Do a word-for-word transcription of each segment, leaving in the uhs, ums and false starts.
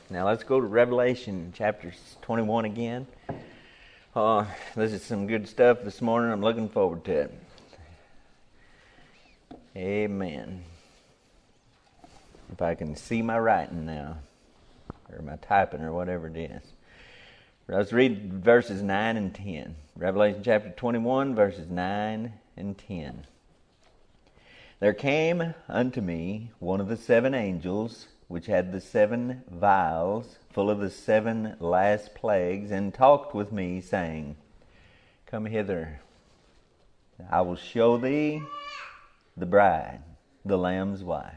Now let's go to Revelation chapter twenty-one again. Uh, this is some good stuff this morning. I'm looking forward to it. Amen. If I can see my writing now, or my typing, or whatever it is. Let's read verses nine and ten. Revelation chapter twenty-one, verses nine and ten. There came unto me one of the seven angels, which had the seven vials full of the seven last plagues, and talked with me, saying, Come hither, I will show thee the bride, the Lamb's wife.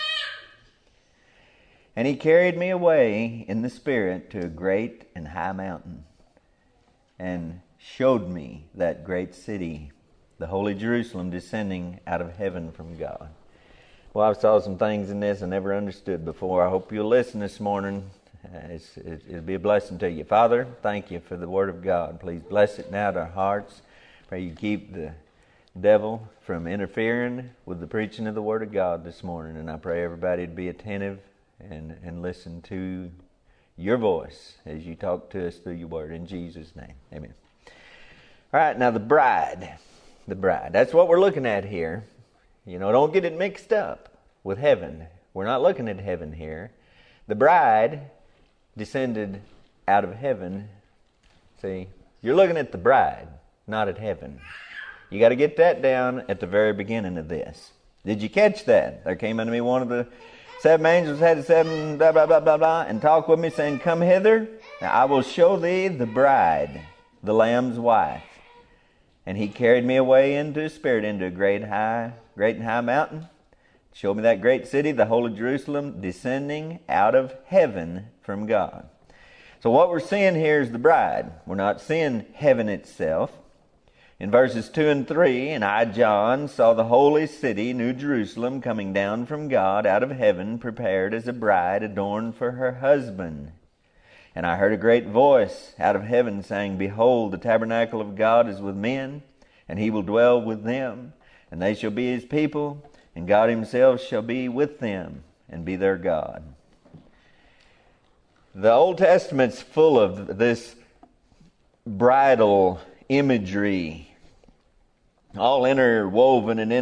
And he carried me away in the Spirit to a great and high mountain, and showed me that great city, the holy Jerusalem, descending out of heaven from God. Well, I saw some things in this I never understood before. I hope you'll listen this morning. Uh, it's, it, it'll be a blessing to you. Father, thank you for the Word of God. Please bless it now to our hearts. Pray you keep the devil from interfering with the preaching of the Word of God this morning. And I pray everybody would be attentive and, and listen to your voice as you talk to us through your Word. In Jesus' name, amen. All right, now the bride. The bride. That's what we're looking at here. You know, don't get it mixed up with heaven. We're not looking at heaven here. The bride descended out of heaven. See, you're looking at the bride, not at heaven. You got to get that down at the very beginning of this. Did you catch that? There came unto me one of the seven angels, had the seven blah, blah, blah, blah, blah, and talked with me, saying, Come hither, now I will show thee the bride, the Lamb's wife. And he carried me away into the Spirit, into a great high, great and high mountain. Showed me that great city, the holy Jerusalem, descending out of heaven from God. So what we're seeing here is the bride. We're not seeing heaven itself. In verses two and three, And I, John, saw the holy city, New Jerusalem, coming down from God out of heaven, prepared as a bride adorned for her husband. And I heard a great voice out of heaven saying, Behold, the tabernacle of God is with men, and he will dwell with them, and they shall be his people, and God himself shall be with them, and be their God. The Old Testament's full of this bridal imagery, all interwoven and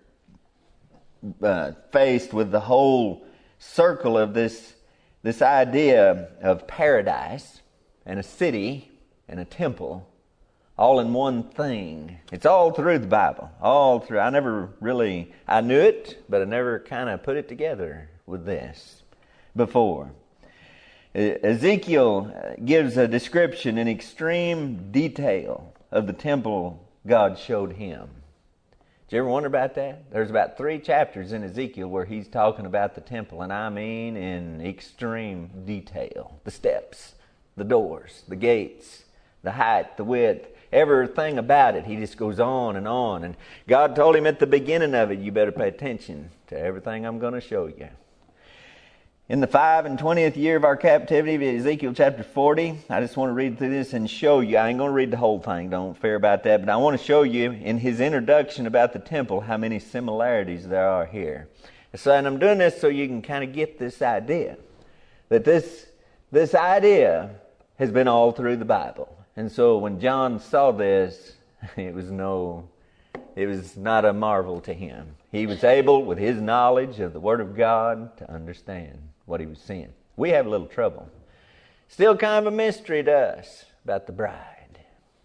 interfaced with the whole circle of this This idea of paradise and a city and a temple all in one thing. It's all through the Bible. All through. I never really, I knew it, but I never kind of put it together with this before. Ezekiel gives a description in extreme detail of the temple God showed him. Did you ever wonder about that? There's about three chapters in Ezekiel where he's talking about the temple, and I mean in extreme detail. The steps, the doors, the gates, the height, the width, everything about it. He just goes on and on. And God told him at the beginning of it, you better pay attention to everything I'm going to show you. In the five and twentieth year of our captivity, Ezekiel chapter forty, I just want to read through this and show you. I ain't going to read the whole thing, don't fear about that, but I want to show you in his introduction about the temple how many similarities there are here. So, and I'm doing this so you can kind of get this idea, that this, this idea has been all through the Bible. And so when John saw this, it was no, it was not a marvel to him. He was able, with his knowledge of the Word of God, to understand what he was seeing. We have a little trouble. Still kind of a mystery to us about the bride.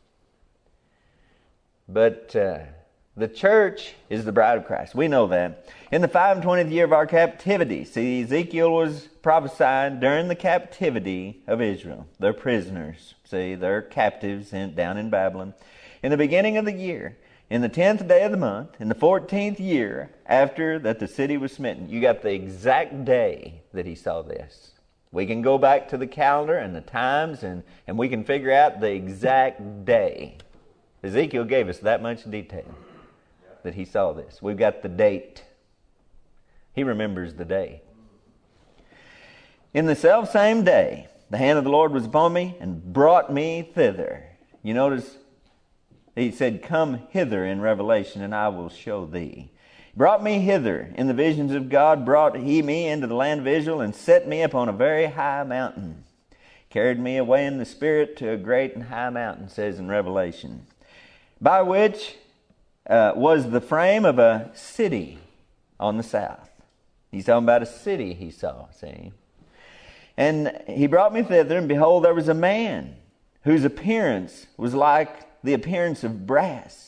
But uh, the church is the bride of Christ. We know that. In the five and twentieth year of our captivity, see, Ezekiel was prophesying during the captivity of Israel. They're prisoners. See, they're captives in, down in Babylon. In the beginning of the year, in the tenth day of the month, in the fourteenth year after that the city was smitten. You got the exact day that he saw this. We can go back to the calendar and the times and, and we can figure out the exact day. Ezekiel gave us that much detail that he saw this. We've got the date. He remembers the day. In the selfsame day, the hand of the Lord was upon me and brought me thither. You notice he said, Come hither in Revelation, and I will show thee. Brought me hither in the visions of God, brought he me into the land of Israel, and set me upon a very high mountain. Carried me away in the Spirit to a great and high mountain, says in Revelation, by which uh, was the frame of a city on the south. He's talking about a city he saw, see. And he brought me thither, and behold, there was a man whose appearance was like the appearance of brass.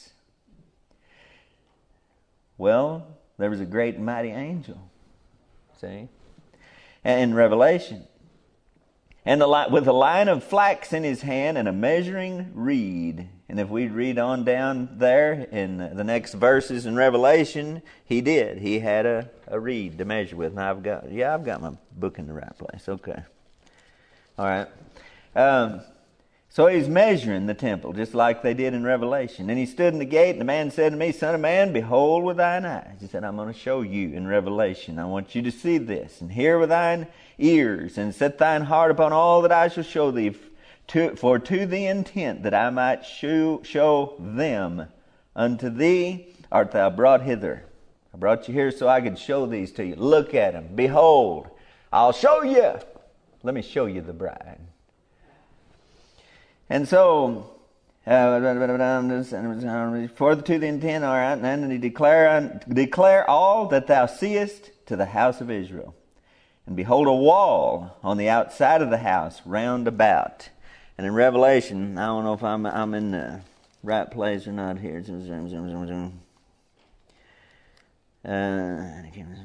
Well, there was a great and mighty angel, see, in Revelation. And the, with a line of flax in his hand and a measuring reed. And if we read on down there in the next verses in Revelation, he did. He had a, a reed to measure with. And I've got, yeah, I've got my book in the right place. Okay. All right. Um, so he's measuring the temple, just like they did in Revelation. And he stood in the gate, and the man said to me, Son of man, behold with thine eyes. He said, I'm going to show you in Revelation. I want you to see this, and hear with thine ears, and set thine heart upon all that I shall show thee, to, for to the intent that I might show, show them unto thee art thou brought hither. I brought you here so I could show these to you. Look at them. Behold, I'll show you. Let me show you the bride. And so, uh, for to the intent, all right, and he declare, declare all that thou seest to the house of Israel. And behold, a wall on the outside of the house round about. And in Revelation, I don't know if I'm I'm in the right place or not here. Uh,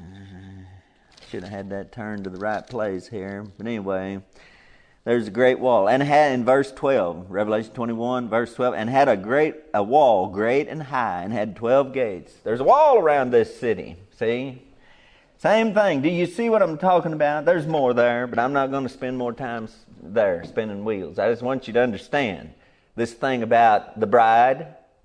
should have had that turned to the right place here. But anyway, there's a great wall. And had in verse twelve, Revelation twenty-one, verse twelve, and had a great a wall, great and high, and had twelve gates. There's a wall around this city. See? Same thing. Do you see what I'm talking about? There's more there, but I'm not going to spend more time there spinning wheels. I just want you to understand this thing about the bride.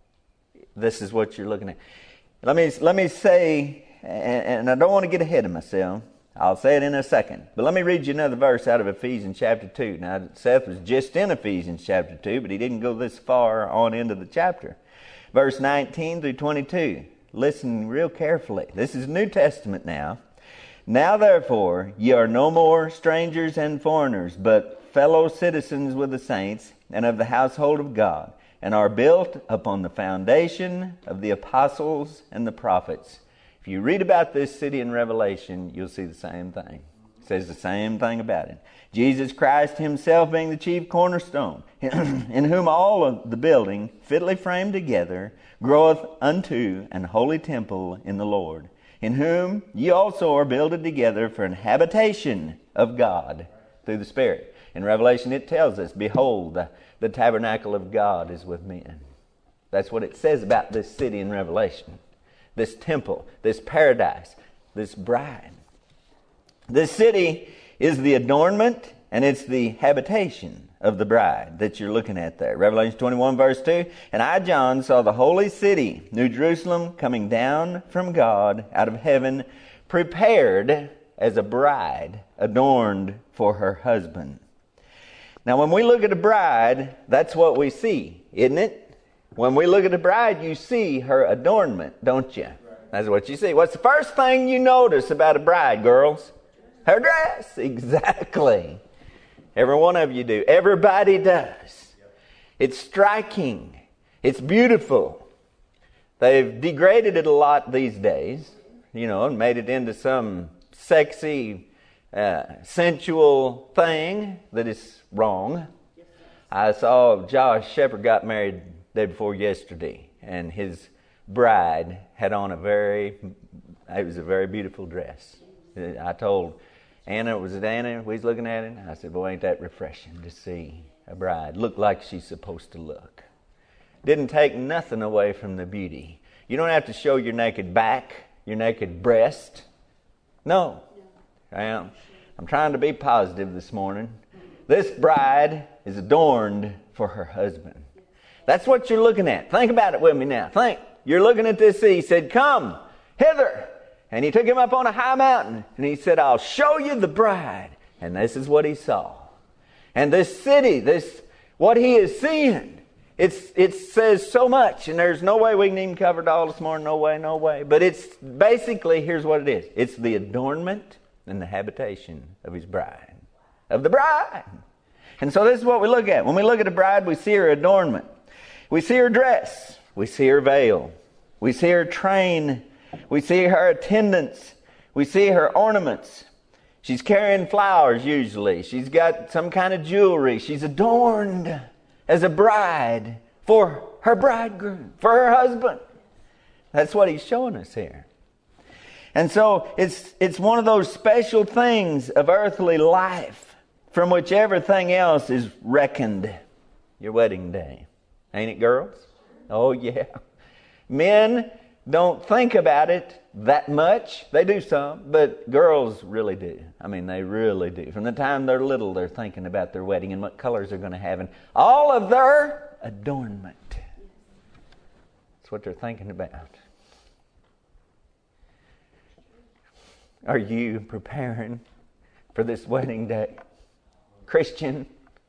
This is what you're looking at. Let me let me say, and I don't want to get ahead of myself. I'll say it in a second. But let me read you another verse out of Ephesians chapter two. Now, Seth was just in Ephesians chapter two, but he didn't go this far on into the chapter. Verse nineteen through twenty-two. Listen real carefully. This is New Testament now. Now therefore, ye are no more strangers and foreigners, but fellow citizens with the saints and of the household of God, and are built upon the foundation of the apostles and the prophets. If you read about this city in Revelation, you'll see the same thing. It says the same thing about it. Jesus Christ himself being the chief cornerstone, in whom all of the building, fitly framed together, groweth unto an holy temple in the Lord, in whom ye also are builded together for an habitation of God through the Spirit. In Revelation it tells us, behold, the, the tabernacle of God is with men. That's what it says about this city in Revelation. This temple, this paradise, this bride. This city is the adornment and it's the habitation of the bride that you're looking at there. Revelation twenty-one verse two, and I, John, saw the holy city, New Jerusalem, coming down from God out of heaven, prepared as a bride adorned for her husband. Now when we look at a bride, that's what we see, isn't it? When we look at a bride, you see her adornment, don't you? That's what you see. What's the first thing you notice about a bride, girls? Her dress. Exactly. Every one of you do. Everybody does. It's striking. It's beautiful. They've degraded it a lot these days, you know, and made it into some sexy, uh, sensual thing that is wrong. I saw Josh Shepard got married day before yesterday, and his bride had on a very, it was a very beautiful dress. I told Anna, was it Anna? We was looking at it. I said, boy, ain't that refreshing to see a bride look like she's supposed to look. Didn't take nothing away from the beauty. You don't have to show your naked back, your naked breast. No. I am. I'm trying to be positive this morning. This bride is adorned for her husband. That's what you're looking at. Think about it with me now. Think. You're looking at this city. He said, come hither. And he took him up on a high mountain. And he said, I'll show you the bride. And this is what he saw. And this city, this what he is seeing, It's it says so much, and there's no way we can even cover it all this morning. No way, no way. But it's basically, here's what it is. It's the adornment and the habitation of his bride. Of the bride. And so this is what we look at. When we look at a bride, we see her adornment. We see her dress. We see her veil. We see her train. We see her attendants. We see her ornaments. She's carrying flowers usually. She's got some kind of jewelry. She's adorned as a bride for her bridegroom, for her husband. That's what he's showing us here. And so it's it's one of those special things of earthly life from which everything else is reckoned. Your wedding day. Ain't it, girls? Oh, yeah. Men don't think about it that much. They do some, but girls really do. I mean, they really do. From the time they're little, they're thinking about their wedding and what colors they're going to have and all of their adornment. That's what they're thinking about. Are you preparing for this wedding day? Christian,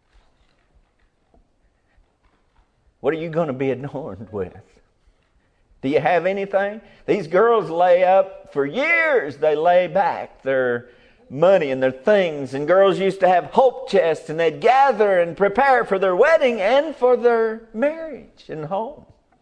what are you going to be adorned with? Do you have anything? These girls lay up for years. They lay back their money and their things. And girls used to have hope chests, and they'd gather and prepare for their wedding and for their marriage and home.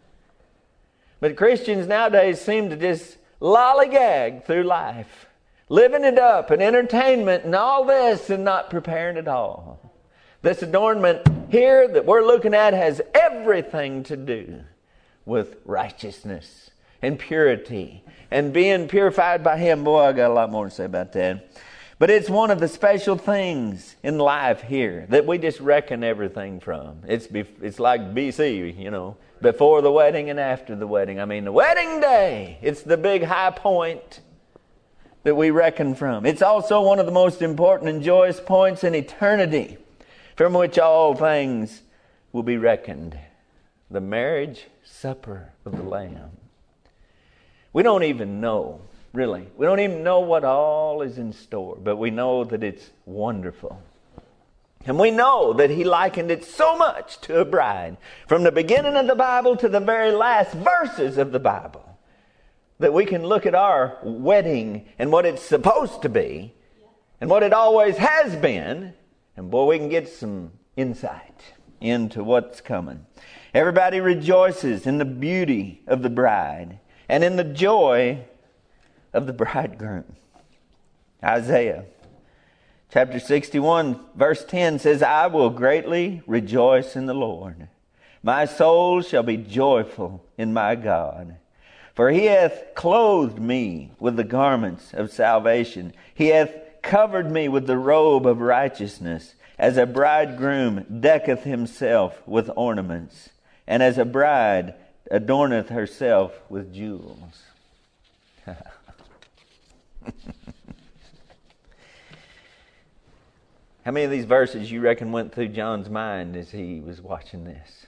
But Christians nowadays seem to just lollygag through life, living it up and entertainment and all this and not preparing at all. This adornment here that we're looking at has everything to do with righteousness and purity and being purified by Him. Boy, I got a lot more to say about that. But it's one of the special things in life here that we just reckon everything from. It's it's like B C, you know, before the wedding and after the wedding. I mean, the wedding day, it's the big high point that we reckon from. It's also one of the most important and joyous points in eternity, from which all things will be reckoned. The marriage supper of the Lamb. We don't even know, really. We don't even know what all is in store, but we know that it's wonderful. And we know that He likened it so much to a bride, from the beginning of the Bible to the very last verses of the Bible, that we can look at our wedding and what it's supposed to be and what it always has been, and boy, we can get some insight into what's coming. Everybody rejoices in the beauty of the bride and in the joy of the bridegroom. Isaiah chapter sixty-one verse ten says, I will greatly rejoice in the Lord. My soul shall be joyful in my God. For He hath clothed me with the garments of salvation. He hath covered me with the robe of righteousness, as a bridegroom decketh himself with ornaments, and as a bride adorneth herself with jewels. How many of these verses you reckon went through John's mind as he was watching this?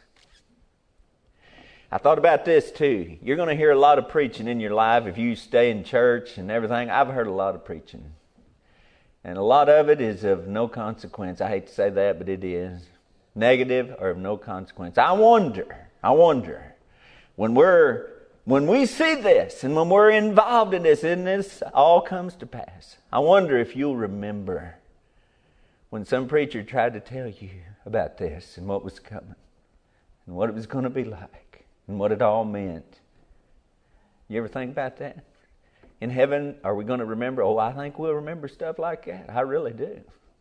I thought about this too. You're going to hear a lot of preaching in your life if you stay in church and everything. I've heard a lot of preaching. And a lot of it is of no consequence. I hate to say that, but it is. Negative or of no consequence. I wonder, I wonder, when we're, when we see this and when we're involved in this and this all comes to pass, I wonder if you'll remember when some preacher tried to tell you about this and what was coming and what it was going to be like and what it all meant. You ever think about that? In heaven, are we going to remember? Oh, I think we'll remember stuff like that. I really do.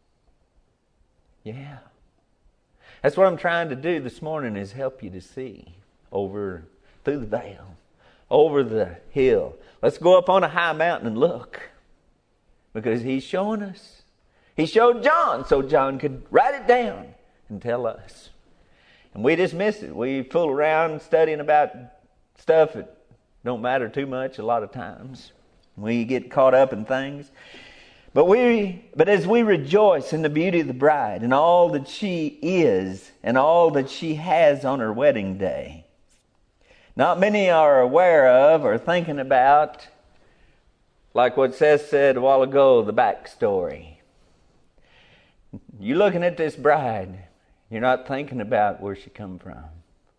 Yeah. That's what I'm trying to do this morning, is help you to see over through the veil, over the hill. Let's go up on a high mountain and look, because He's showing us. He showed John so John could write it down and tell us. And we just miss it. We fool around studying about stuff that don't matter too much a lot of times. We get caught up in things. But we, but as we rejoice in the beauty of the bride and all that she is and all that she has on her wedding day, not many are aware of or thinking about, like what Seth said a while ago, the backstory. You're looking at this bride, you're not thinking about where she come from,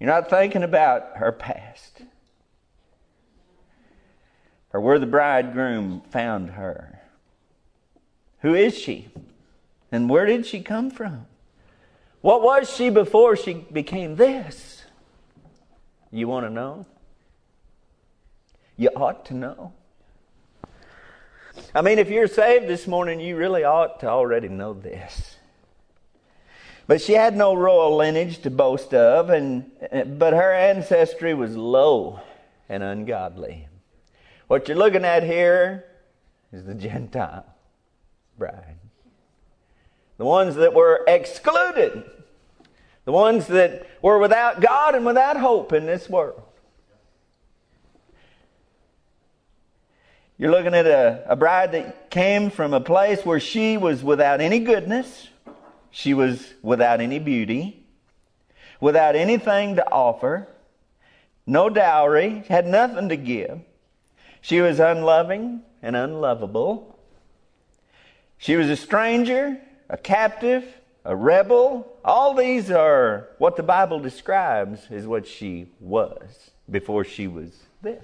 You're not thinking about her past, or where the bridegroom found her. Who is she? And where did she come from? What was she before she became this? You want to know? You ought to know. I mean, if you're saved this morning, you really ought to already know this. But she had no royal lineage to boast of, and but her ancestry was low and ungodly. What you're looking at here is the Gentile bride. The ones that were excluded. The ones that were without God and without hope in this world. You're looking at a, a bride that came from a place where she was without any goodness. She was without any beauty. Without anything to offer. No dowry. Had nothing to give. She was unloving and unlovable. She was a stranger, a captive, a rebel. All these are what the Bible describes as what she was before she was this.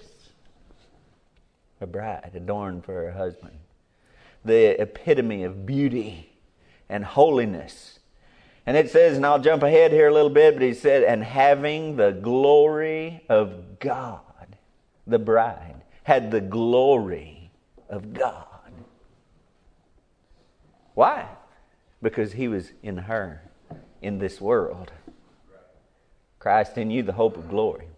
A bride adorned for her husband. The epitome of beauty and holiness. And it says, and I'll jump ahead here a little bit, but he said, and having the glory of God. The bride had the glory of God. Why? Because he was in her, in this world. Christ in you, the hope of glory.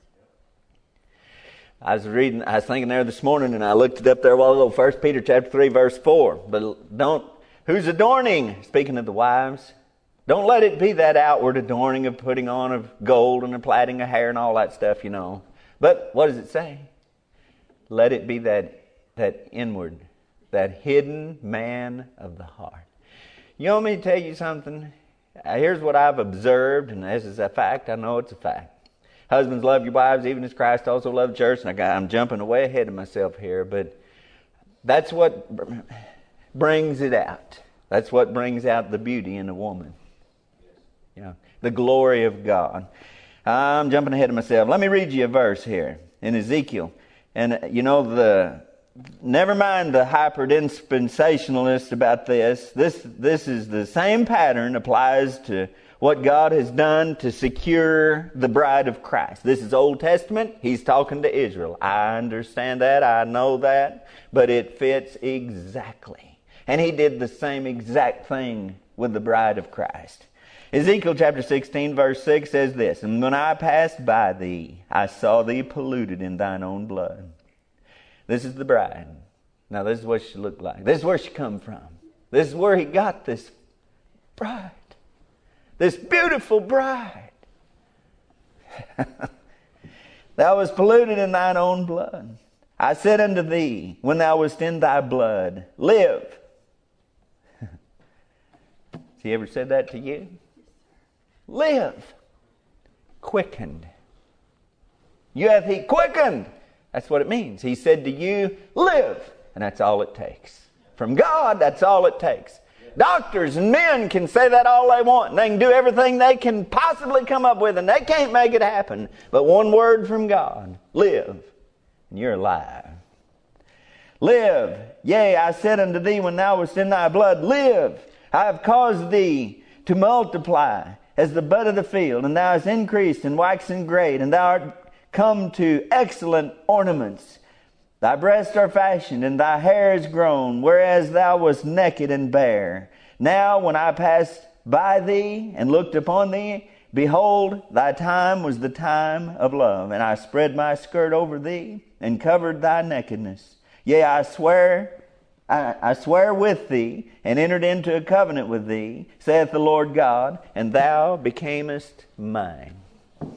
I was reading, I was thinking there this morning, and I looked it up there a while ago, First Peter chapter three, verse four. But don't, who's adorning? Speaking of the wives, don't let it be that outward adorning of putting on of gold and of plaiting of hair and all that stuff, you know. But what does it say? Let it be that that inward, that hidden man of the heart. You want me to tell you something? Here's what I've observed, and this is a fact. I know it's a fact. Husbands, love your wives, even as Christ also loved the church. And I got, I'm jumping way ahead of myself here, but that's what brings it out. That's what brings out the beauty in a woman. You know, the glory of God. I'm jumping ahead of myself. Let me read you a verse here in Ezekiel. And you know, the never mind the hyper-dispensationalists about this. This this is the same pattern applies to what God has done to secure the bride of Christ. This is Old Testament. He's talking to Israel. I understand that. I know that. But it fits exactly. And he did the same exact thing with the bride of Christ. Ezekiel chapter sixteen verse six says this, and when I passed by thee, I saw thee polluted in thine own blood. This is the bride. Now this is what she looked like. This is where she come from. This is where he got this bride. This beautiful bride. Thou was polluted in thine own blood. I said unto thee, when thou wast in thy blood, live. Has he ever said that to you? Live. Quickened. You hath he quickened. That's what it means. He said to you, live. And that's all it takes. From God, that's all it takes. Doctors and men can say that all they want. And they can do everything they can possibly come up with. And they can't make it happen. But one word from God. Live. And you're alive. Live. Yea, I said unto thee when thou wast in thy blood, live. I have caused thee to multiply as the bud of the field, and thou hast increased and waxen great, and thou art come to excellent ornaments. Thy breasts are fashioned, and thy hair is grown, whereas thou wast naked and bare. Now when I passed by thee and looked upon thee, behold, thy time was the time of love, and I spread my skirt over thee, and covered thy nakedness. Yea, I swear I, I swear with thee, and entered into a covenant with thee, saith the Lord God, and thou becamest mine. And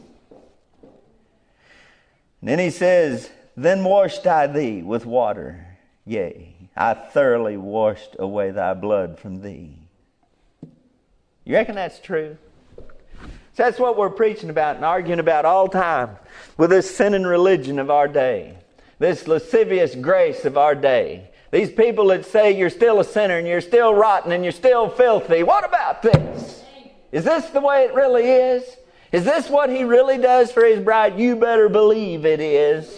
then he says, then washed I thee with water. Yea, I thoroughly washed away thy blood from thee. You reckon that's true? So that's what we're preaching about and arguing about all time with this sinning religion of our day. This lascivious grace of our day. These people that say you're still a sinner and you're still rotten and you're still filthy. What about this? Is this the way it really is? Is this what He really does for His bride? You better believe it is.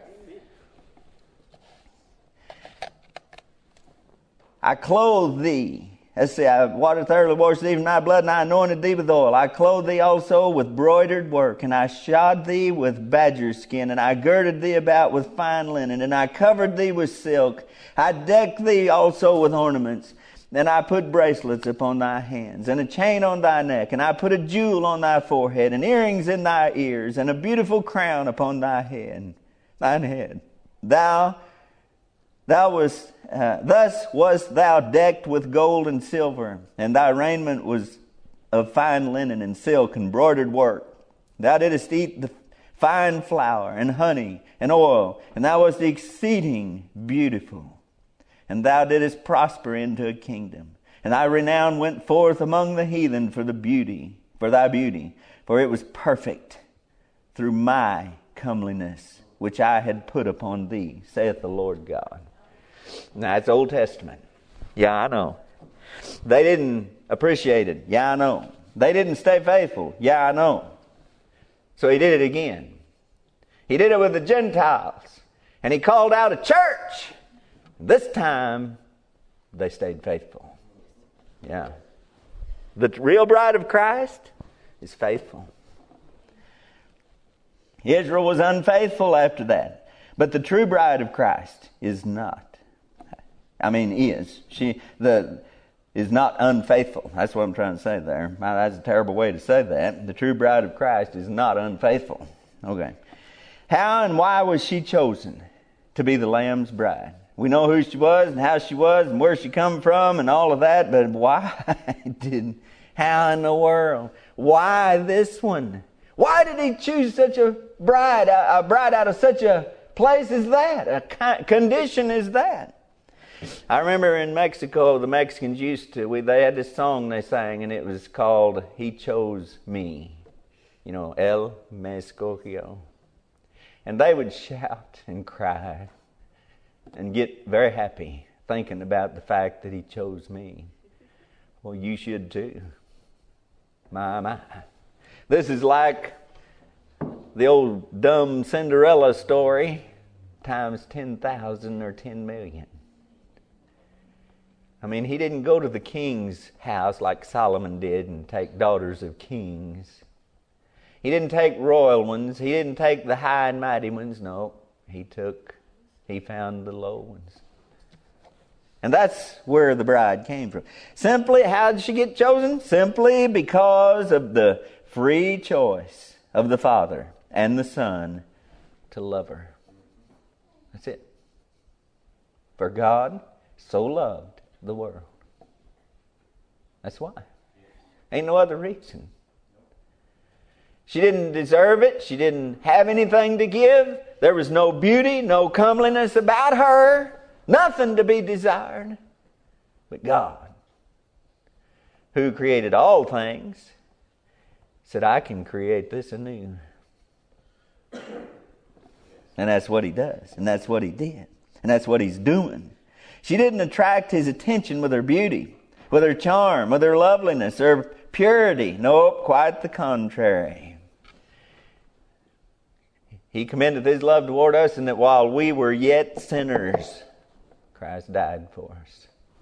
I clothe thee. Let's see, I watered thoroughly, washed thee from thy blood, and I anointed thee with oil. I clothed thee also with broidered work, and I shod thee with badger skin, and I girded thee about with fine linen, and I covered thee with silk. I decked thee also with ornaments. Then I put bracelets upon thy hands, and a chain on thy neck, and I put a jewel on thy forehead, and earrings in thy ears, and a beautiful crown upon thy head, thine head. Thou, thou wast, uh, thus wast thou decked with gold and silver, and thy raiment was of fine linen and silk and broidered work. Thou didst eat the fine flour and honey and oil, and thou wast exceeding beautiful. And thou didst prosper into a kingdom. And thy renown went forth among the heathen for the beauty, for thy beauty. For it was perfect through my comeliness, which I had put upon thee, saith the Lord God. Now, it's Old Testament. Yeah, I know. They didn't appreciate it. Yeah, I know. They didn't stay faithful. Yeah, I know. So He did it again. He did it with the Gentiles. And He called out a church. This time, they stayed faithful. Yeah. The real bride of Christ is faithful. Israel was unfaithful after that. But the true bride of Christ is not. I mean, is. She the is not unfaithful. That's what I'm trying to say there. That's a terrible way to say that. The true bride of Christ is not unfaithful. Okay. How and why was she chosen to be the Lamb's bride? We know who she was and how she was and where she come from and all of that, but why didn't, how in the world? Why this one? Why did He choose such a bride, a, a bride out of such a place as that, a condition as that? I remember in Mexico, the Mexicans used to, we, they had this song they sang, and it was called, He Chose Me. You know, El Me Escogió. And they would shout and cry and get very happy thinking about the fact that He chose me. Well, you should too. My, my. This is like the old dumb Cinderella story times ten thousand or ten million. I mean, He didn't go to the king's house like Solomon did and take daughters of kings. He didn't take royal ones. He didn't take the high and mighty ones. No, He took He found the low ones. And that's where the bride came from. Simply, how did she get chosen? Simply because of the free choice of the Father and the Son to love her. That's it. For God so loved the world. That's why. Ain't no other reason. She didn't deserve it. She didn't have anything to give. There was no beauty, no comeliness about her. Nothing to be desired. But God, who created all things, said, I can create this anew. And that's what He does. And that's what He did. And that's what He's doing. She didn't attract His attention with her beauty, with her charm, with her loveliness, her purity. Nope, quite the contrary. He commended His love toward us, and that while we were yet sinners, Christ died for us.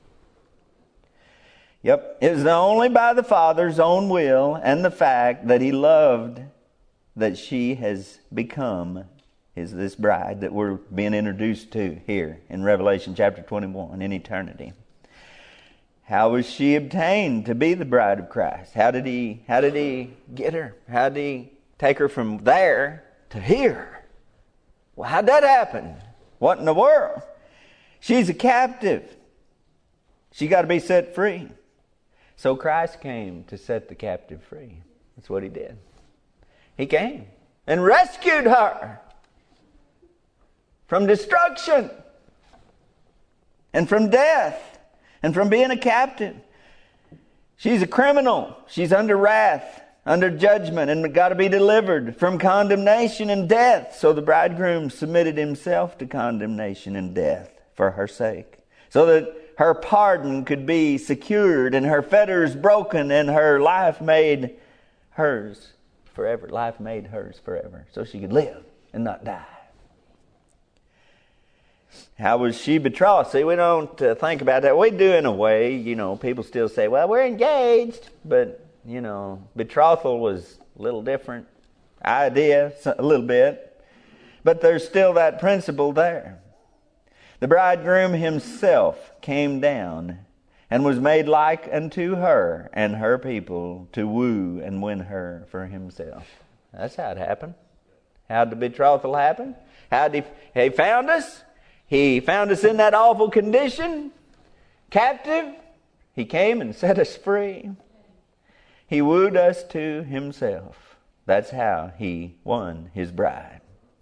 Yep, it was only by the Father's own will and the fact that He loved that she has become His this bride that we're being introduced to here in Revelation chapter twenty-one in eternity. How was she obtained to be the bride of Christ? How did He how did He get her? How did He take her from there to here? Well, how'd that happen? What in the world? She's a captive. She got to be set free. So Christ came to set the captive free. That's what He did. He came and rescued her from destruction and from death and from being a captive. She's a criminal. She's under wrath, under judgment, and got to be delivered from condemnation and death. So the bridegroom submitted himself to condemnation and death for her sake, so that her pardon could be secured and her fetters broken and her life made hers forever. Life made hers forever, so she could live and not die. How was she betrothed? See, we don't uh, think about that. We do in a way. You know, people still say, well, we're engaged. But, you know, betrothal was a little different idea, a little bit. But there's still that principle there. The bridegroom himself came down and was made like unto her and her people to woo and win her for himself. That's how it happened. How did the betrothal happen? How did he, he found us? He found us in that awful condition, captive. He came and set us free. He wooed us to himself. That's how he won his bride.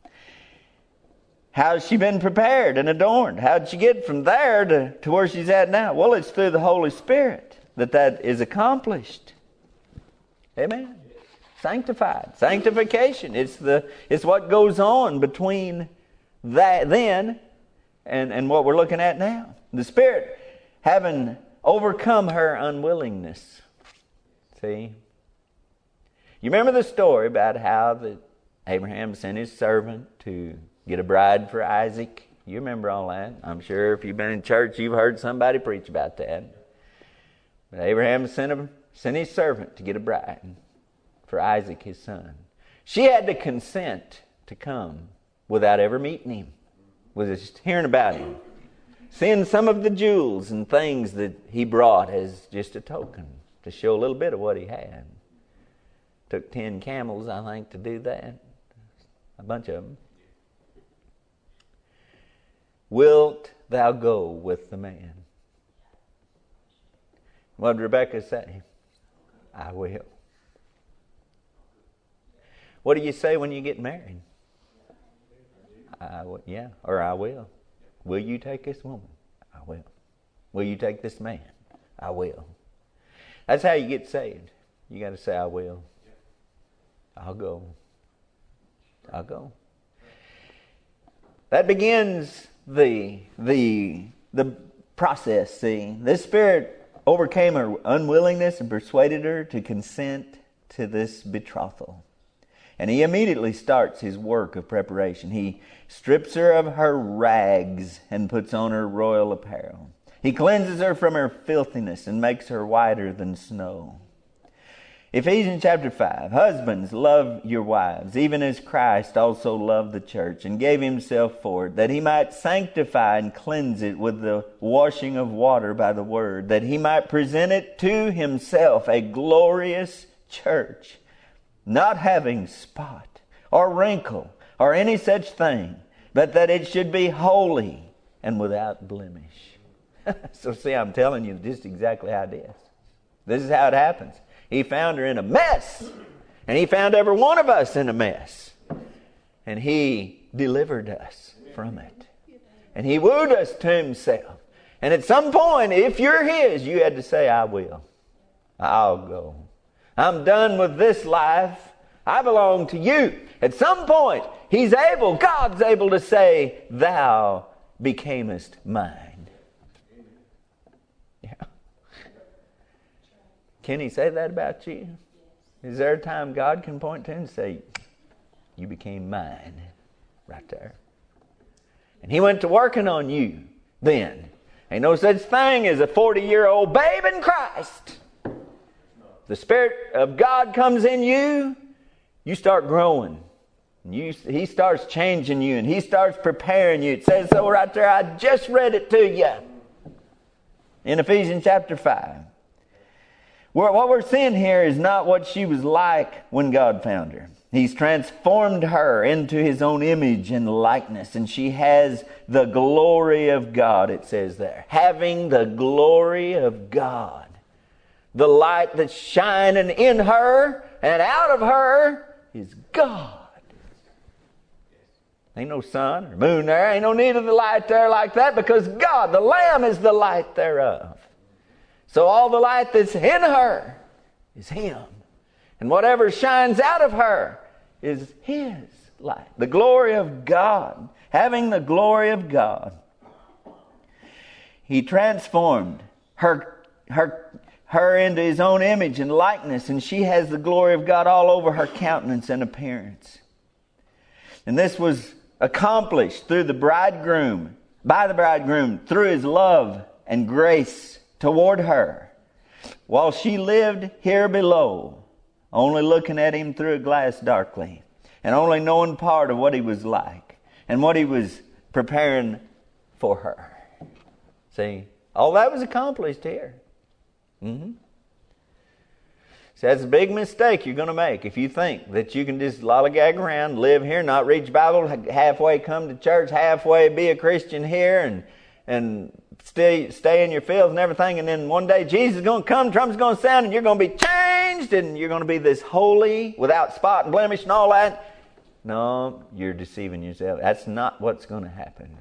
How's she been prepared and adorned? How'd she get from there to, to where she's at now? Well, it's through the Holy Spirit that that is accomplished. Amen. Sanctified. Sanctification. It's the it's what goes on between that then and, and what we're looking at now. The Spirit having overcome her unwillingness. See? You remember the story about how that Abraham sent his servant to get a bride for Isaac? You remember all that. I'm sure if you've been in church, you've heard somebody preach about that. But Abraham sent, a, sent his servant to get a bride for Isaac, his son. She had to consent to come without ever meeting him, was just hearing about him, seeing some of the jewels and things that he brought as just a token to show a little bit of what he had. Took ten camels, I think, to do that. A bunch of them. Wilt thou go with the man? What did Rebekah say? I will. What do you say when you get married? I will, yeah, or I will. Will you take this woman? I will. Will you take this man? I will. That's how you get saved. You got to say, I will. I'll go. I'll go. That begins the the the process. See, this Spirit overcame her unwillingness and persuaded her to consent to this betrothal. And he immediately starts his work of preparation. He strips her of her rags and puts on her royal apparel. He cleanses her from her filthiness and makes her whiter than snow. Ephesians chapter five, husbands, love your wives, even as Christ also loved the church and gave himself for it, that he might sanctify and cleanse it with the washing of water by the word, that he might present it to himself a glorious church, not having spot or wrinkle or any such thing, but that it should be holy and without blemish. So see, I'm telling you just exactly how it is. This is how it happens. He found her in a mess. And he found every one of us in a mess. And he delivered us from it. And he wooed us to himself. And at some point, if you're his, you had to say, I will. I'll go. I'm done with this life. I belong to you. At some point, he's able, God's able to say, thou becamest mine. Yeah. Can he say that about you? Is there a time God can point to and say, you became mine? Right there. And he went to working on you then. Ain't no such thing as a forty-year-old babe in Christ. The Spirit of God comes in you, you start growing. And you, he starts changing you and he starts preparing you. It says so right there. I just read it to you. In Ephesians chapter five. What we're seeing here is not what she was like when God found her. He's transformed her into his own image and likeness. And she has the glory of God, it says there. Having the glory of God. The light that's shining in her and out of her is God. Ain't no sun or moon there. Ain't no need of the light there like that because God, the Lamb, is the light thereof. So all the light that's in her is Him. And whatever shines out of her is His light. The glory of God. Having the glory of God. He transformed her, her, her into His own image and likeness, and she has the glory of God all over her countenance and appearance. And this was accomplished through the bridegroom, by the bridegroom, through His love and grace toward her, while she lived here below, only looking at Him through a glass darkly, and only knowing part of what He was like, and what He was preparing for her. See, all that was accomplished here. Mm-hmm. So that's a big mistake you're going to make if you think that you can just lollygag around, live here, not read your Bible, halfway come to church, halfway be a Christian here, and and stay stay in your fields and everything, and then one day Jesus is going to come, trump's going to sound, and you're going to be changed, and you're going to be this holy, without spot and blemish and all that. No, you're deceiving yourself. That's not what's going to happen.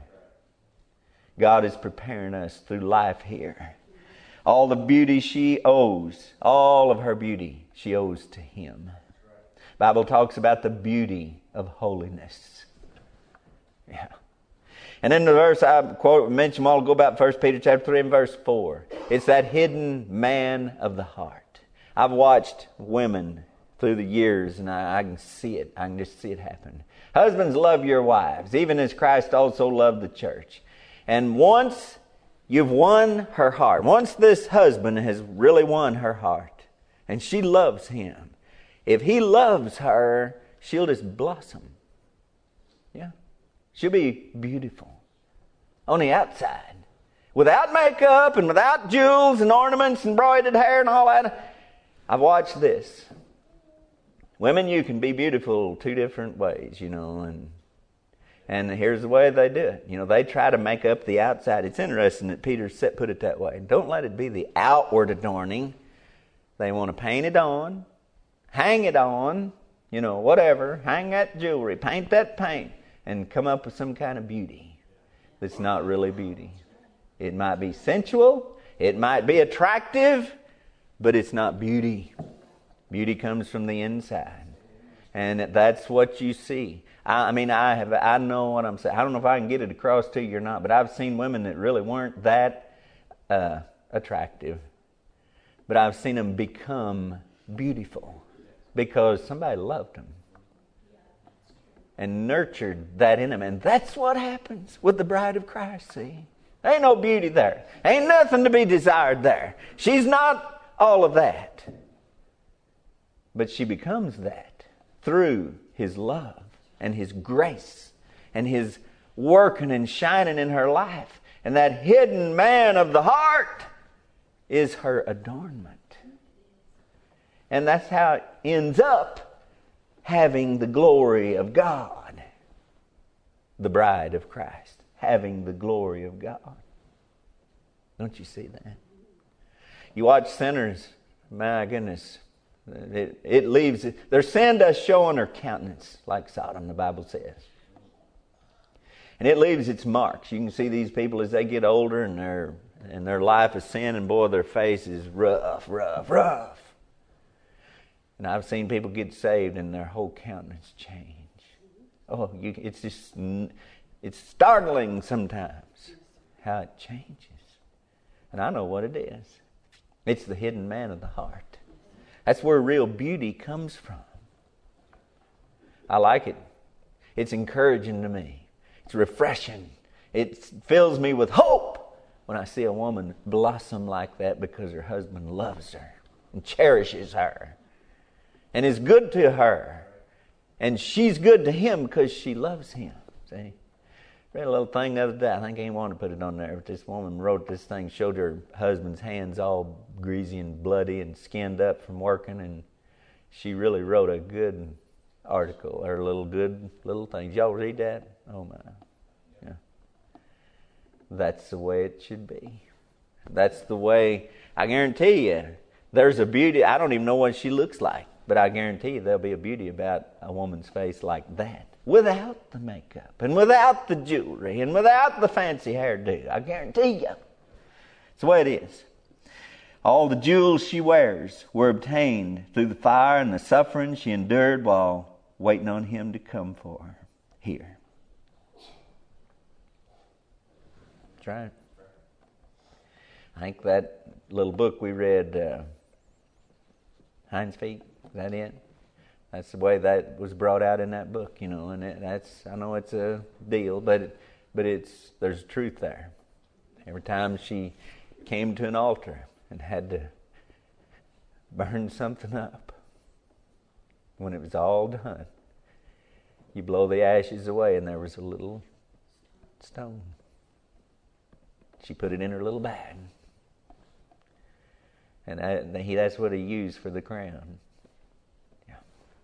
God is preparing us through life here. All the beauty she owes, all of her beauty, she owes to Him. The Bible talks about the beauty of holiness. Yeah. And then the verse I quote, mentioned a while ago about First Peter chapter three and verse four. It's that hidden man of the heart. I've watched women through the years, and I, I can see it. I can just see it happen. Husbands, love your wives, even as Christ also loved the church. And once you've won her heart, once this husband has really won her heart, and she loves him, if he loves her, she'll just blossom. Yeah. She'll be beautiful on the outside, without makeup and without jewels and ornaments and embroidered hair and all that. I've watched this. Women, you can be beautiful two different ways, you know, and and here's the way they do it. You know, they try to make up the outside. It's interesting that Peter put it that way. Don't let it be the outward adorning. They want to paint it on, hang it on, you know, whatever. Hang that jewelry, paint that paint, and come up with some kind of beauty that's not really beauty. It might be sensual, it might be attractive, but it's not beauty. Beauty comes from the inside. And that's what you see. I, I mean, I have I know what I'm saying. I don't know if I can get it across to you or not, but I've seen women that really weren't that uh, attractive. But I've seen them become beautiful because somebody loved them and nurtured that in them. And that's what happens with the bride of Christ, see? There ain't no beauty there. Ain't nothing to be desired there. She's not all of that. But she becomes that through His love and His grace and His working and shining in her life. And that hidden man of the heart is her adornment. And that's how it ends up having the glory of God. The bride of Christ, having the glory of God. Don't you see that? You watch sinners, my goodness, it, it leaves, their sin does show on their countenance, like Sodom, the Bible says. And it leaves its marks. You can see these people as they get older and their and their life is sin, and boy, their face is rough, rough, rough. And I've seen people get saved and their whole countenance change. Oh, you, it's just, it's startling sometimes how it changes. And I know what it is. It's the hidden man of the heart. That's where real beauty comes from. I like it. It's encouraging to me. It's refreshing. It fills me with hope when I see a woman blossom like that because her husband loves her and cherishes her and is good to her. And she's good to him because she loves him. See? Read a little thing the other day. I think I ain't want to put it on there. But this woman wrote this thing, showed her husband's hands all greasy and bloody and skinned up from working. And she really wrote a good article or a little good little thing. Y'all read that? Oh, my. Yeah. That's the way it should be. That's the way, I guarantee you, there's a beauty. I don't even know what she looks like. But I guarantee you there'll be a beauty about a woman's face like that. Without the makeup and without the jewelry and without the fancy hairdo. I guarantee you. It's the way it is. All the jewels she wears were obtained through the fire and the suffering she endured while waiting on him to come for her here. That's right. I think that little book we read, uh, Hind's Feet, is that it? That's the way that was brought out in that book, you know, and it, that's, I know it's a deal, but it, but it's, there's truth there. Every time she came to an altar and had to burn something up, when it was all done, you blow the ashes away and there was a little stone. She put it in her little bag. And that, he, that's what he used for the crown. Yeah.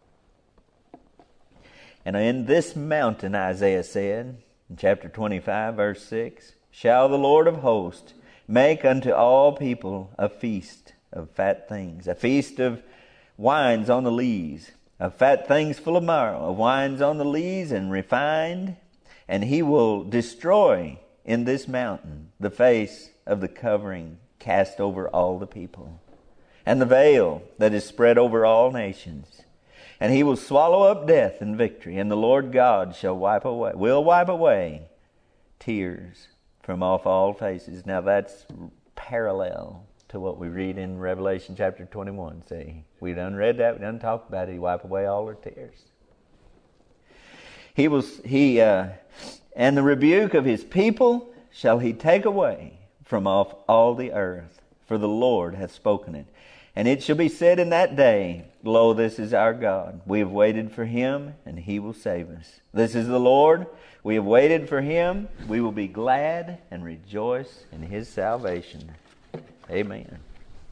And in this mountain, Isaiah said, in chapter twenty-five, verse six, shall the Lord of hosts make unto all people a feast of fat things, a feast of wines on the lees, of fat things full of marrow, of wines on the lees and refined, and he will destroy in this mountain the face of the covering cast over all the people, and the veil that is spread over all nations. And he will swallow up death in victory, and the Lord God shall wipe away, will wipe away tears from off all faces. Now that's parallel to what we read in Revelation chapter twenty-one. See, we done read that, we done talked about it. He wipe away all our tears. He will, he, uh, and the rebuke of his people shall he take away from off all the earth, for the Lord hath spoken it. And it shall be said in that day, lo, this is our God. We have waited for him, and he will save us. This is the Lord. We have waited for him. We will be glad and rejoice in his salvation. Amen.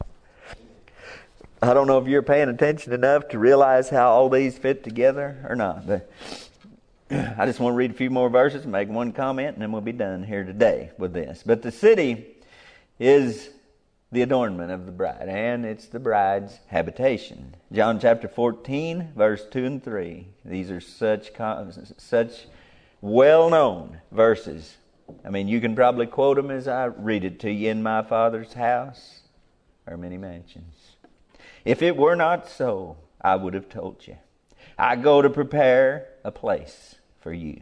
I don't know if you're paying attention enough to realize how all these fit together or not, but I just want to read a few more verses and make one comment, and then we'll be done here today with this. But the city is the adornment of the bride, and it's the bride's habitation. John chapter fourteen, verse two and three. These are such such well-known verses. I mean, you can probably quote them as I read it to you. In my Father's house are many mansions. If it were not so, I would have told you. I go to prepare a place for you.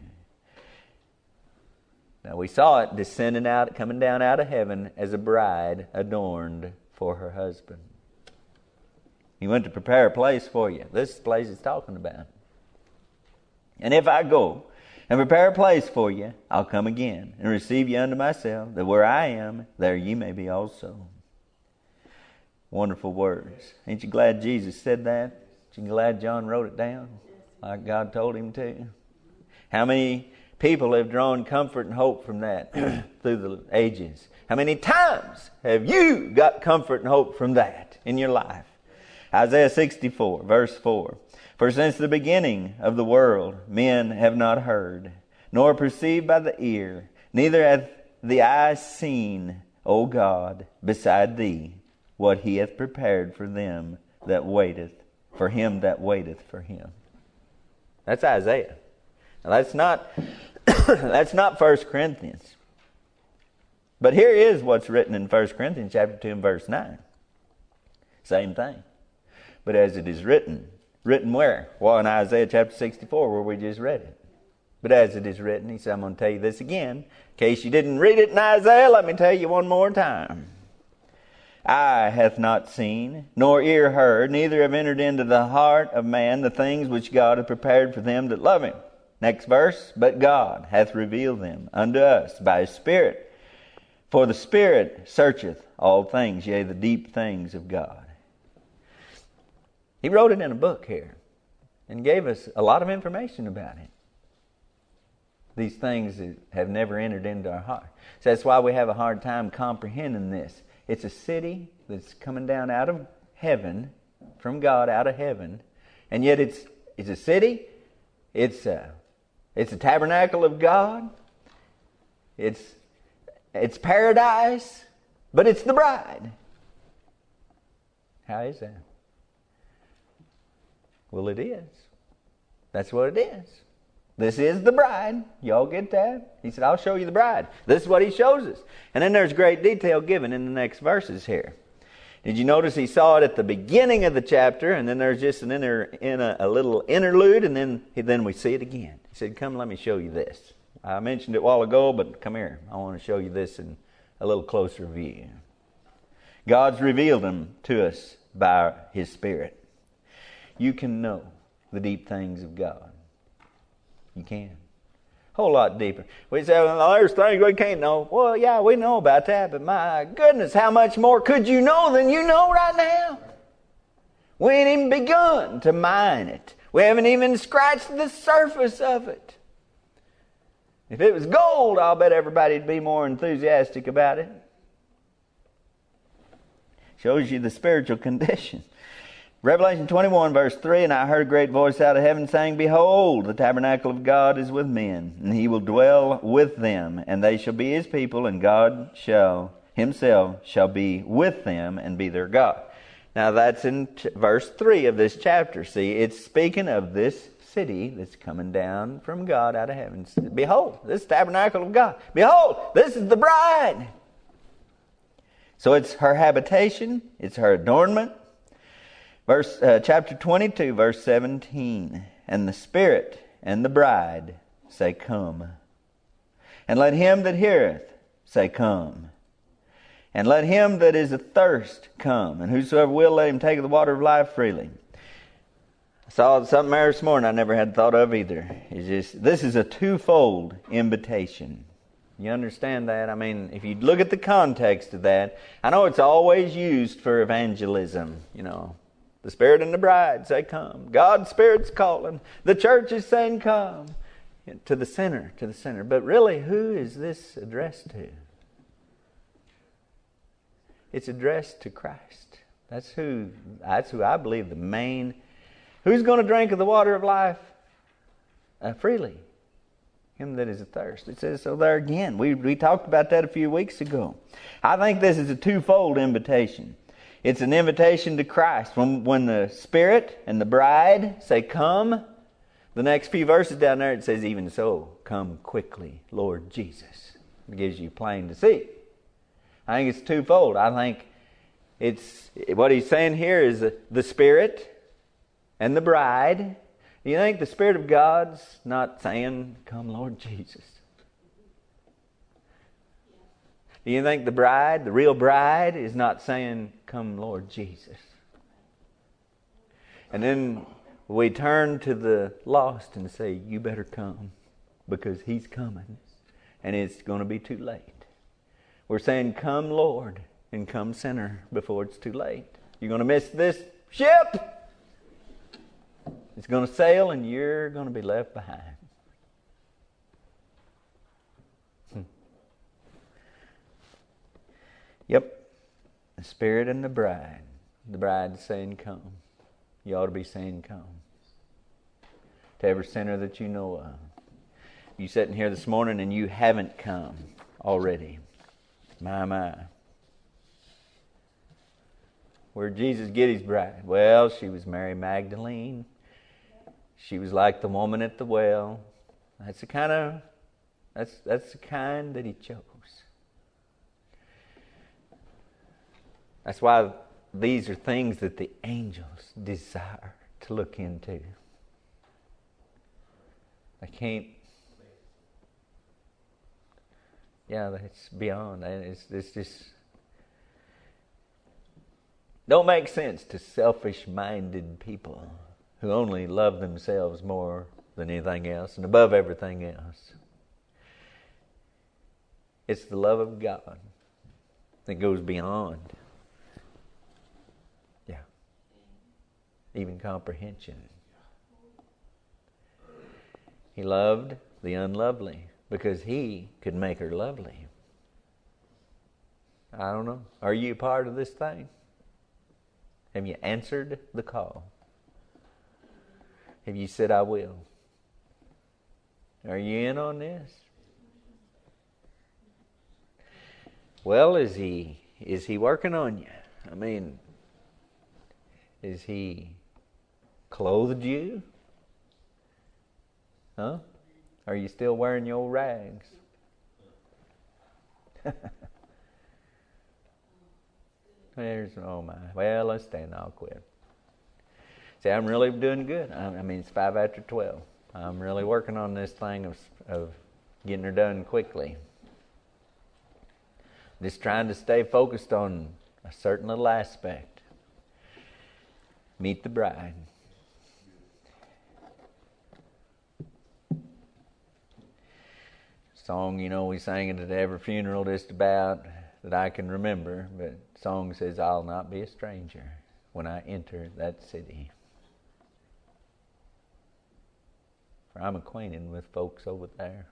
Now we saw it descending out, coming down out of heaven as a bride adorned for her husband. He went to prepare a place for you. This place is talking about. And if I go and prepare a place for you, I'll come again and receive you unto myself, that where I am, there ye may be also. Wonderful words. Ain't you glad Jesus said that? Ain't you glad John wrote it down like God told him to? How many people have drawn comfort and hope from that through the ages? How many times have you got comfort and hope from that in your life? Isaiah sixty-four, verse four. For since the beginning of the world, men have not heard, nor perceived by the ear, neither hath the eye seen, O God, beside thee, what he hath prepared for them that waiteth, for him that waiteth for him. That's Isaiah. Now that's not that's not First Corinthians. But here is what's written in First Corinthians chapter two and verse nine. Same thing. But as it is written, written where? Well, in Isaiah chapter sixty-four, where we just read it. But as it is written, he said, I'm going to tell you this again. In case you didn't read it in Isaiah, let me tell you one more time. Eye hath not seen, nor ear heard, neither have entered into the heart of man the things which God hath prepared for them that love him. Next verse, but God hath revealed them unto us by his Spirit. For the Spirit searcheth all things, yea, the deep things of God. He wrote it in a book here and gave us a lot of information about it. These things that have never entered into our heart. So that's why we have a hard time comprehending this. It's a city that's coming down out of heaven, from God out of heaven, and yet it's it's a city. It's a it's a tabernacle of God. It's it's paradise, but it's the bride. How is that? Well, it is. That's what it is. This is the bride. Y'all get that? He said, I'll show you the bride. This is what he shows us. And then there's great detail given in the next verses here. Did you notice he saw it at the beginning of the chapter, and then there's just an inner, in a, a little interlude, and then, then we see it again. He said, come, let me show you this. I mentioned it a while ago, but come here. I want to show you this in a little closer view. God's revealed them to us by His Spirit. You can know the deep things of God. You can. A whole lot deeper. We say, well, there's things we can't know. Well, yeah, we know about that, but my goodness, how much more could you know than you know right now? We ain't even begun to mine it. We haven't even scratched the surface of it. If it was gold, I'll bet everybody'd be more enthusiastic about it. Shows you the spiritual condition. Revelation twenty-one verse three, and I heard a great voice out of heaven saying, Behold, the tabernacle of God is with men, and He will dwell with them, and they shall be His people, and God shall Himself shall be with them and be their God. Now that's in t- verse three of this chapter. See, it's speaking of this city that's coming down from God out of heaven. Behold, this tabernacle of God. Behold, this is the bride. So it's her habitation, it's her adornment. Verse uh, chapter twenty-two, verse seventeen. And the Spirit and the bride say, Come. And let him that heareth say, Come. And let him that is athirst come. And whosoever will, let him take of the water of life freely. I saw something there this morning I never had thought of either. It's just, this is a twofold invitation. You understand that? I mean, if you look at the context of that, I know it's always used for evangelism, you know. The Spirit and the bride say, Come. God's Spirit's calling. The church is saying, Come. To the sinner, to the sinner. But really, who is this addressed to? It's addressed to Christ. That's who, that's who I believe the main... Who's going to drink of the water of life uh, freely? Him that is athirst. It says so there again. We, we talked about that a few weeks ago. I think this is a twofold invitation. It's an invitation to Christ. When, when the Spirit and the bride say, Come, the next few verses down there it says, Even so, come quickly, Lord Jesus. It gives you plain to see. I think it's twofold. I think it's what he's saying here is the Spirit and the bride. Do you think the Spirit of God's not saying, Come, Lord Jesus? Do you think the bride, the real bride, is not saying, Come, Lord Jesus? And then we turn to the lost and say, You better come, because He's coming, and it's going to be too late. We're saying, Come, Lord, and come, sinner, before it's too late. You're going to miss this ship. It's going to sail, and you're going to be left behind. Hmm. Yep. The Spirit and the bride. The bride saying, Come. You ought to be saying, Come. To every sinner that you know of. You sitting here this morning and you haven't come already. My, my. Where'd Jesus get His bride? Well, she was Mary Magdalene. She was like the woman at the well. That's the kind of, that's that's the kind that He chose. That's why these are things that the angels desire to look into. They can't. Yeah, it's beyond. It's, it's just don't make sense to selfish-minded people who only love themselves more than anything else and above everything else. It's the love of God that goes beyond, yeah, even comprehension. He loved the unlovely because He could make her lovely. I don't know. Are you part of this thing? Have you answered the call? Have you said, I will? Are you in on this? Well, is he is he working on you? I mean, is He clothed you? Huh? Are you still wearing your old rags? There's, oh my. Well, let's stand. I'll quit. See, I'm really doing good. I, I mean, it's five after twelve. I'm really working on this thing of of getting her done quickly. Just trying to stay focused on a certain little aspect. Meet the bride. Song, you know, we sang it at every funeral just about that I can remember, but the song says, I'll not be a stranger when I enter that city. For I'm acquainted with folks over there.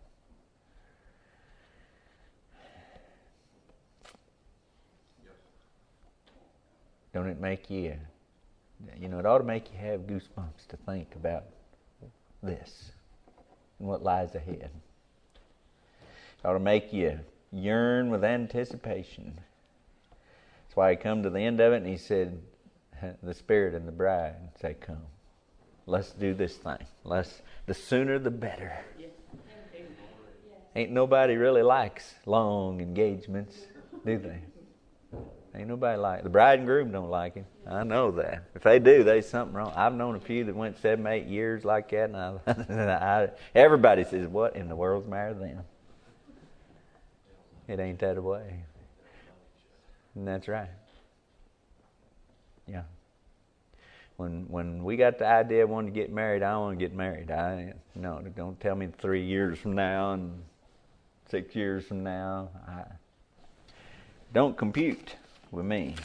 Don't it make you, you know, it ought to make you have goosebumps to think about this and what lies ahead. It ought to make you yearn with anticipation. That's why he come to the end of it and he said, the Spirit and the bride say, come. Let's do this thing. Let's, the sooner the better. Ain't nobody really likes long engagements, do they? Ain't nobody like it. The bride and groom don't like it. I know that. If they do, there's something wrong. I've known a few that went seven, eight years like that, and I, I, everybody says, what in the world's the matter with them? It ain't that way. And that's right. Yeah. When when we got the idea of wanting to get married, I want to get married. I no, don't tell me three years from now and six years from now. I don't compute with me.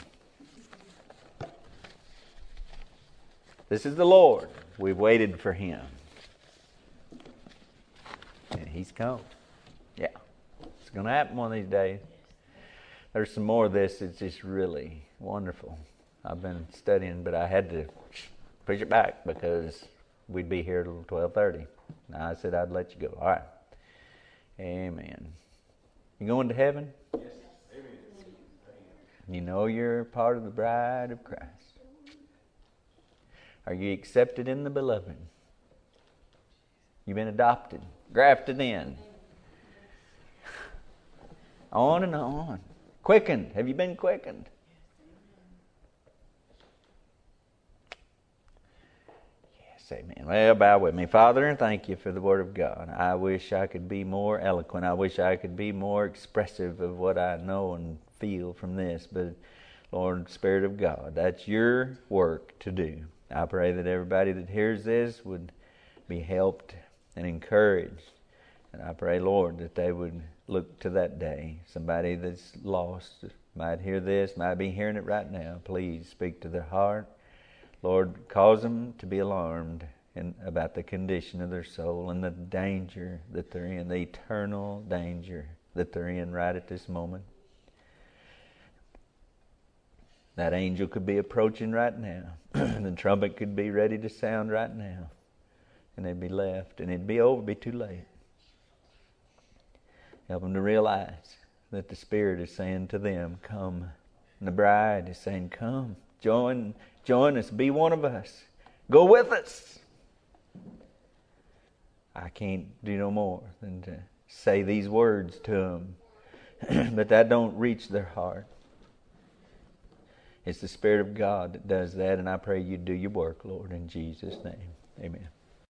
This is the Lord. We've waited for Him. And He's come. Yeah. It's going to happen one of these days. There's some more of this. It's just really wonderful. I've been studying, but I had to push it back because we'd be here till twelve thirty. Now I said I'd let you go. All right. Amen. You going to heaven? Yes. Amen. You know you're part of the bride of Christ. Are you accepted in the beloved? You've been adopted, grafted in. On and on. Quickened. Have you been quickened? Yes, amen. Well, bow with me. Father, and thank you for the Word of God. I wish I could be more eloquent. I wish I could be more expressive of what I know and feel from this. But, Lord, Spirit of God, that's your work to do. I pray that everybody that hears this would be helped and encouraged. And I pray, Lord, that they would look to that day. Somebody that's lost might hear this, might be hearing it right now. Please speak to their heart. Lord, cause them to be alarmed in, about the condition of their soul and the danger that they're in, the eternal danger that they're in right at this moment. That angel could be approaching right now. The trumpet could be ready to sound right now. And they'd be left, and it'd be over, be too late. Help them to realize that the Spirit is saying to them, come. And the bride is saying, come. Join, join us. Be one of us. Go with us. I can't do no more than to say these words to them. But that don't reach their heart. It's the Spirit of God that does that, and I pray you do your work, Lord, in Jesus' name. Amen.